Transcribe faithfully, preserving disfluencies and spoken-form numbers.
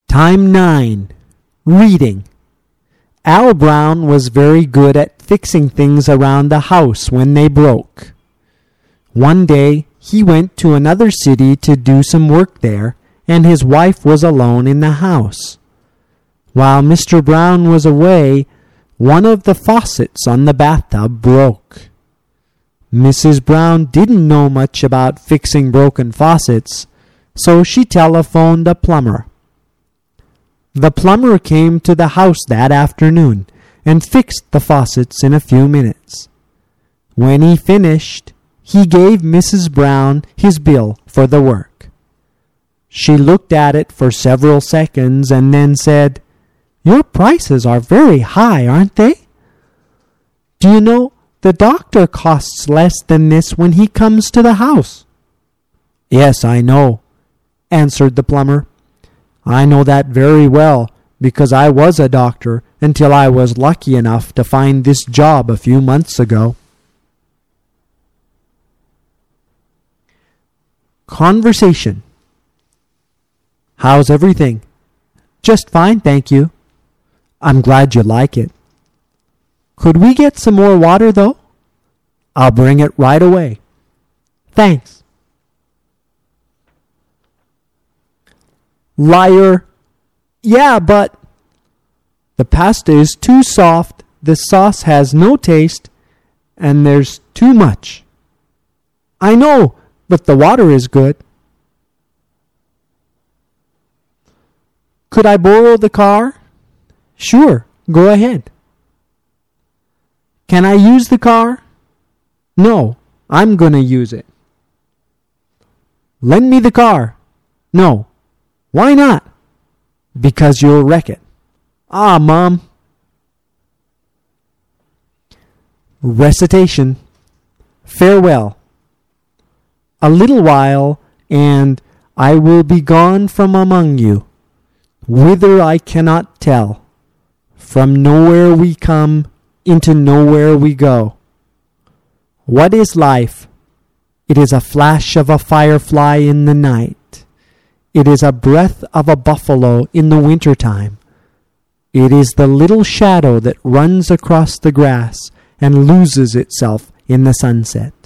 Time nine. Reading. Al Brown was very good at fixing things around the house when they broke. One day he went to another city to do some work there, and his wife was alone in the house. While Mister Brown was away, one of the faucets on the bathtub broke. Missus Brown didn't know much about fixing broken faucets, so she telephoned a plumber. The plumber came to the house that afternoon and fixed the faucets in a few minutes. When he finished, he gave Missus Brown his bill for the work. She looked at it for several seconds and then said, "Your prices are very high, aren't they? Do you know, the doctor costs less than this when he comes to the house." "Yes, I know," answered the plumber. "I know that very well, because I was a doctor until I was lucky enough to find this job a few months ago." Conversation. "How's everything?" "Just fine, thank you." "I'm glad you like it." "Could we get some more water, though?" "I'll bring it right away." "Thanks." Liar. "Yeah, but..." "The pasta is too soft, the sauce has no taste, and there's too much." "I know, but the water is good." "Could I borrow the car?" "Sure, go ahead." "Can I use the car?" "No, I'm going to use it." "Lend me the car." "No." "Why not?" "Because you'll wreck it." "Ah, Mom." Recitation. Farewell. A little while, and I will be gone from among you, whither I cannot tell. From nowhere we come, into nowhere we go. What is life? It is a flash of a firefly in the night. It is a breath of a buffalo in the winter time. It is the little shadow that runs across the grass and loses itself in the sunset.